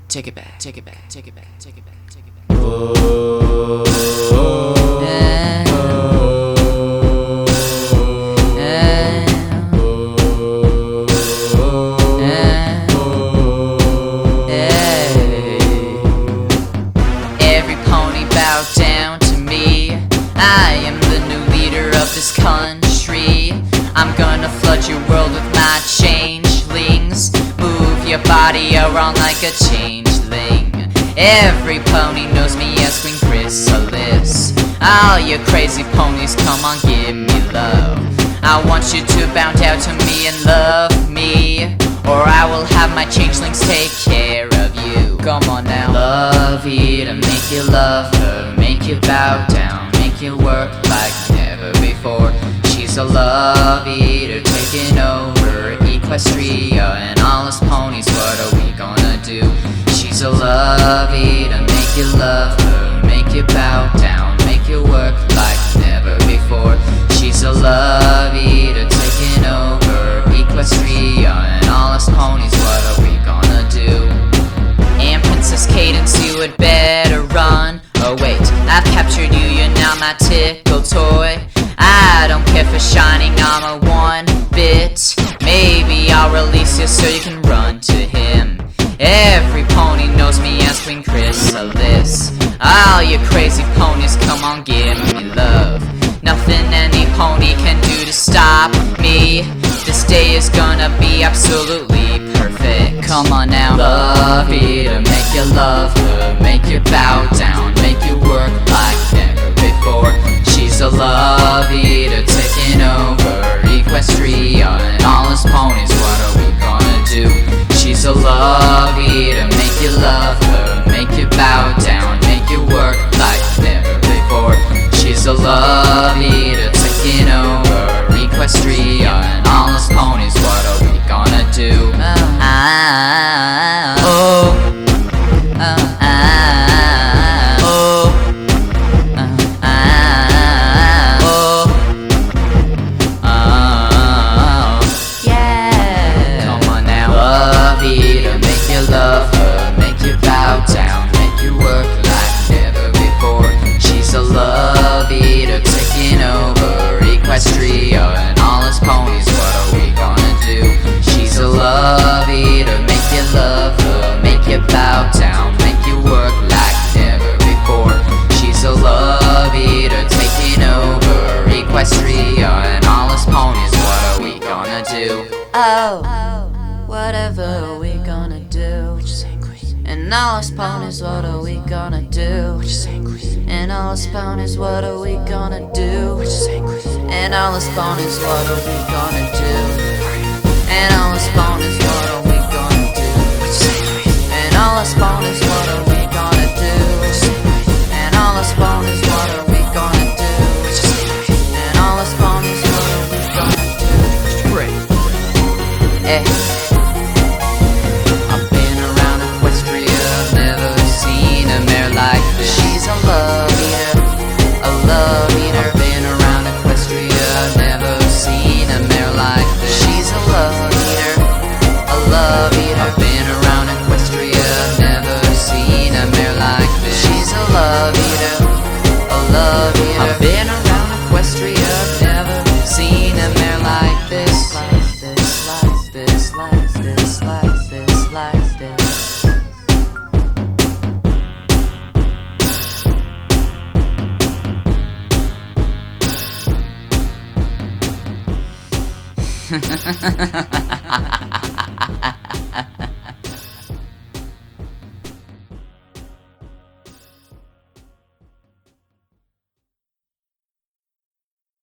Take it back, take it back, take it back, take it back, take it back. Every pony bow down to me. I am the new leader of this country. I'm gonna flood your world with my changelings. Move your body around like a changeling. Every pony knows me as Queen Chrysalis. All you crazy ponies, come on, give me love. I want you to bow down to me and love me, or I will have my changelings take care of you. Come on now. Love Eater, make you love her, make you bow down, make you work like never before. She's a love eater taking over Equestria and all us ponies. What are we gonna do? She's a love eater, make you love her, make you bow down, make you work like never before. She's a love eater taking over Equestria and all us ponies. What are we gonna do? And Princess Cadence, you had better run. Oh wait, I've captured you, you're now my tickle toy. I don't care for shining armor one bit. Maybe I'll release you so you can run to him. Every pony knows me as Queen Chrysalis. All you crazy ponies, come on, give me love. Nothing any pony can do to stop me. This day is gonna be absolutely perfect. Come on now. Love Eater, make you love her, make you bow down, make you work like never before. She's a love eater taking over Equestria and all us ponies. What are we gonna do? She's a love eater, make you love her, make you bow down, make you work like never before. She's a love eater taking over Equestria and all us ponies. What are we gonna do? Love her, make you bow down, make you work like never before. She's a love eater taking over Equestria and all us ponies. What are we gonna do? She's a love eater, make you love her, make you bow down, make you work like never before. She's a love eater taking over Equestria and all us ponies. What are we gonna do? Whatever we gonna do? And all us ponies, what are we gonna do? And all us ponies, what are we gonna do? And all us ponies, what are we gonna do? And all us ponies, what are we gonna do? And all us ponies, what are we gonna do? And all us ponies, what are we gonna do? And all us ponies, what are we gonna do? I've been around Equestria, never seen a mare like this. She's a love eater, a love eater. I've been around Equestria, never seen a mare like this. She's a love eater, a love eater. I've been around Equestria, never seen a mare like this. She's a love eater, a love eater. I've been around Equestria, never seen a mare like this. Like this, like this, like this, like this, like this. Ha ha ha ha ha ha ha.